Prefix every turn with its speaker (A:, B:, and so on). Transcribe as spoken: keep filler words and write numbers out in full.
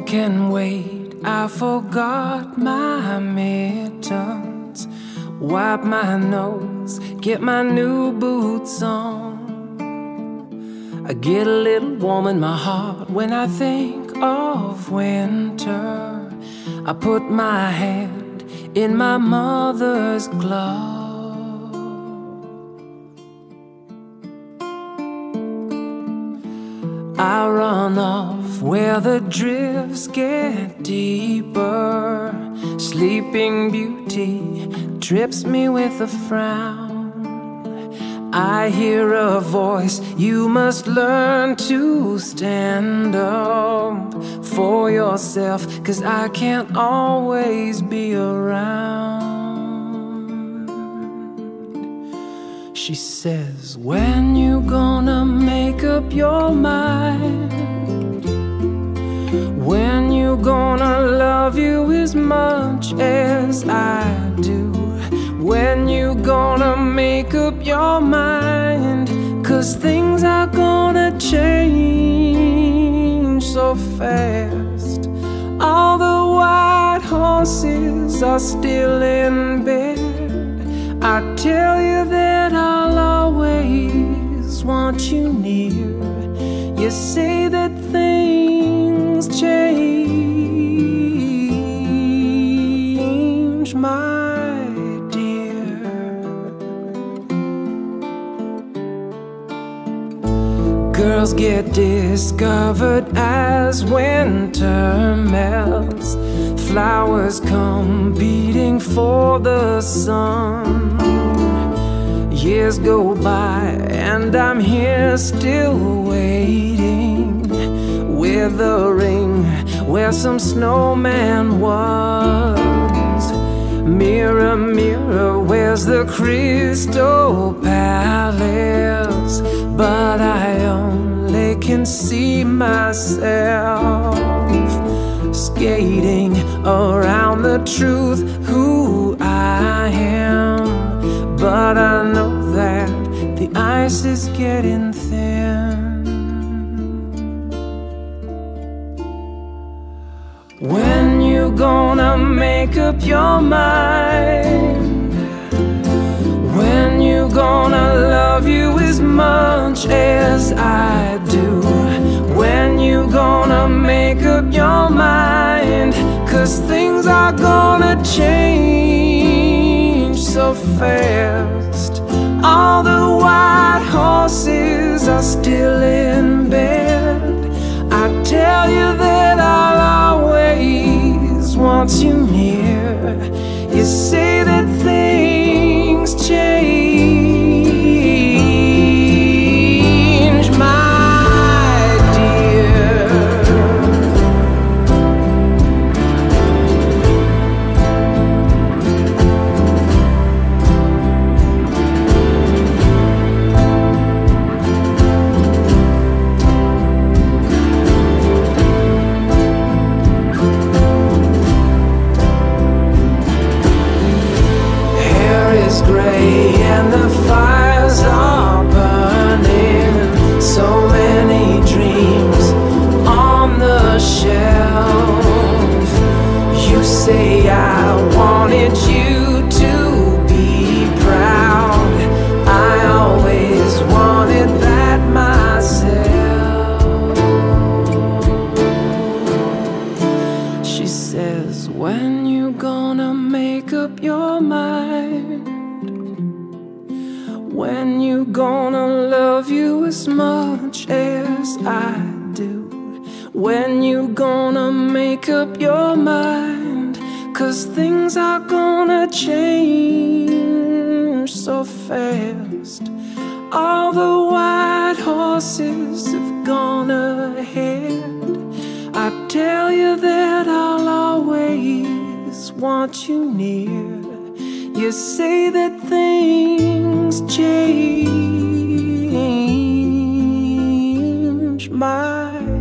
A: can wait. I forgot my mittens. Wipe my nose, get my new boots on. I get a little warm in my heart when I think of winter. I put my hand in my mother's glove. I run off where the drifts get deeper. Sleeping Beauty trips me with a frown. I hear a voice, you must learn to stand up for yourself, 'cause I can't always be around. She says, when you gonna make up your mind? When you gonna love you as much as I do? When you gonna make up your mind? 'Cause things are gonna change so fast. All the white horses are still in bed. I tell you that I'll always want you near. You say that things change, my dear. Girls get discovered as winter melts. Flowers come beating for the sun. Years go by and I'm here still waiting, with a ring where some snowman was. Mirror, mirror, where's the crystal palace? But I only can see myself skating around the truth, who I am. But I know that the ice is getting thin. When you gonna make up your mind? When you gonna love you as much as I do? When you gonna make up your mind? 'Cause things are gonna change so fast. All the white horses are still in bed. I tell you that I'll always want you near. You say that things change, my dear. Gray and the fires are burning. So many dreams on the shelf. You say I wanted you to be proud. I always wanted that myself. She says, when you gonna make up your mind? When you gonna love you as much as I do? When you gonna make up your mind? 'Cause things are gonna change so fast. All the white horses have gone ahead. I tell you that I'll always want you near. You say that things change, my